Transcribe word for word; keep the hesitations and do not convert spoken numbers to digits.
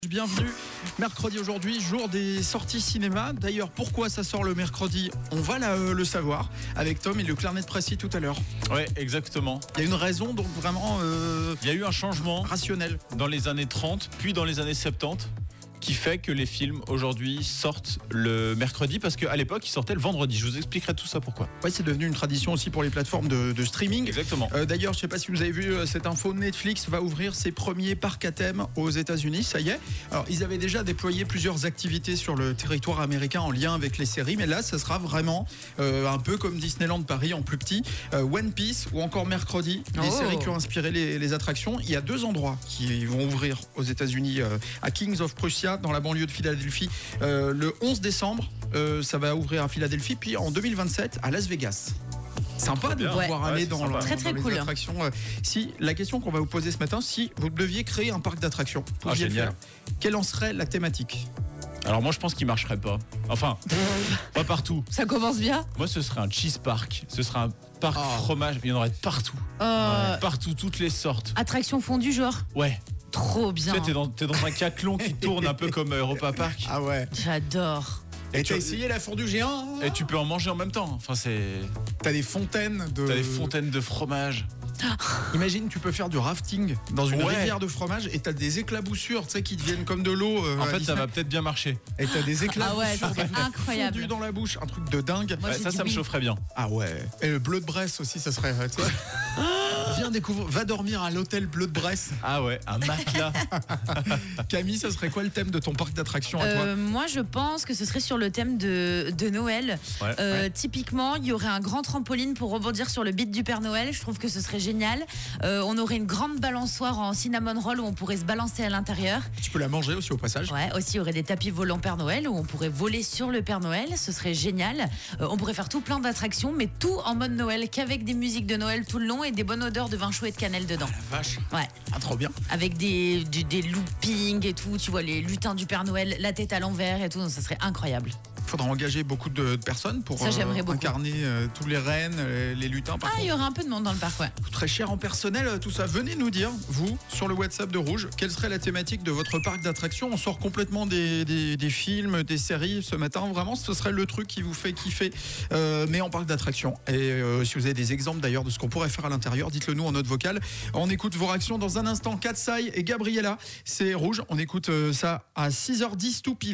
Bienvenue, mercredi aujourd'hui, jour des sorties cinéma. D'ailleurs, pourquoi ça sort le mercredi, on va la, euh, le savoir avec Tom et le Clarnet Précis tout à l'heure. Ouais, exactement. Il y a une raison donc vraiment euh, Il y a eu un changement rationnel dans les années trente, puis dans les années soixante-dix, qui fait que les films aujourd'hui sortent le mercredi, parce qu'à l'époque, ils sortaient le vendredi. Je vous expliquerai tout ça pourquoi. Ouais, c'est devenu une tradition aussi pour les plateformes de, de streaming. Exactement. Euh, d'ailleurs, je ne sais pas si vous avez vu euh, cette info, Netflix va ouvrir ses premiers parcs à thème aux États-Unis, ça y est. Alors, ils avaient déjà déployé plusieurs activités sur le territoire américain en lien avec les séries, mais là, ça sera vraiment euh, un peu comme Disneyland Paris en plus petit. Euh, One Piece ou encore mercredi, les Oh. séries qui ont inspiré les, les attractions. Il y a deux endroits qui vont ouvrir aux États-Unis, euh, à Kings of Prussia, dans la banlieue de Philadelphie, euh, le onze décembre. Euh, ça va ouvrir à Philadelphie, puis en deux mille vingt-sept à Las Vegas. Sympa de bien. pouvoir Ouais. aller Ouais, dans, c'est sympa. le- Très, très dans les cool. attractions. Euh, Si la question qu'on va vous poser ce matin, si vous deviez créer un parc d'attractions, vous Ah, pouviez le génial. faire, quelle en serait la thématique? Alors moi, je pense qu'il marcherait pas. Enfin, pas partout. Ça commence bien. Moi, ce serait un cheese park. Ce serait un parc Oh. fromage. Il y en aurait partout. Euh, Partout, toutes les sortes. Attraction fondue, genre. Ouais. Trop Tu bien. sais, t'es dans, t'es dans un caclon qui tourne un peu comme Europa Park. Ah ouais. J'adore. Et tu- t'as essayé la fondue géant? Et tu peux en manger en même temps. Enfin, c'est. T'as des fontaines de. T'as des fontaines de fromage. Imagine, tu peux faire du rafting dans une Ouais. rivière de fromage et t'as des éclaboussures, tu sais, qui deviennent comme de l'eau. euh, En à fait, ça Disney. va peut-être bien marcher. Et t'as des éclaboussures Ah ouais, ça serait de la incroyable. fondue dans la bouche, un truc de dingue. Moi, Ouais, j'ai ça, dit ça me oui. chaufferait bien. Ah ouais. Et le bleu de Bresse aussi, ça serait. tu sais. Viens découvrir, va dormir à l'hôtel Bleu de Bresse. Ah ouais, un matelas. Camille, ça serait quoi le thème de ton parc d'attractions à toi? Euh, moi, je pense que ce serait sur le thème de, de Noël. Ouais. Euh, Ouais. Typiquement, il y aurait un grand trampoline pour rebondir sur le beat du Père Noël. Je trouve que ce serait génial. Euh, on aurait une grande balançoire en cinnamon roll où on pourrait se balancer à l'intérieur. Tu peux la manger aussi au passage. Ouais, aussi, il y aurait des tapis volants Père Noël où on pourrait voler sur le Père Noël. Ce serait génial. Euh, on pourrait faire tout plein d'attractions, mais tout en mode Noël, qu'avec des musiques de Noël tout le long et des bonnes odeurs de vin chaud et de cannelle dedans. La vache. Ouais. Ah, trop bien. Avec des, du- des loopings et tout, tu vois, les lutins du Père Noël, la tête à l'envers et tout, ça serait incroyable. Il faudra engager beaucoup de, de personnes pour Ça, j'aimerais beaucoup. incarner euh, tous les rennes, euh, les lutins. Par Ah, il y aurait un peu de monde dans le parc, ouais. contre, très cher en personnel, euh, tout ça. Venez nous dire, vous, sur le WhatsApp de Rouge, quelle serait la thématique de votre parc d'attractions. On sort complètement des, des- des films, des séries ce matin. Vraiment, ce serait le truc qui vous fait kiffer, euh, mais en parc d'attractions. Et euh, si vous avez des exemples d'ailleurs de ce qu'on pourrait faire à l'intérieur, dites-le nous en note vocale. On écoute vos réactions dans un instant. Katsai et Gabriella, c'est Rouge. On écoute euh, ça à six heures dix tout pile.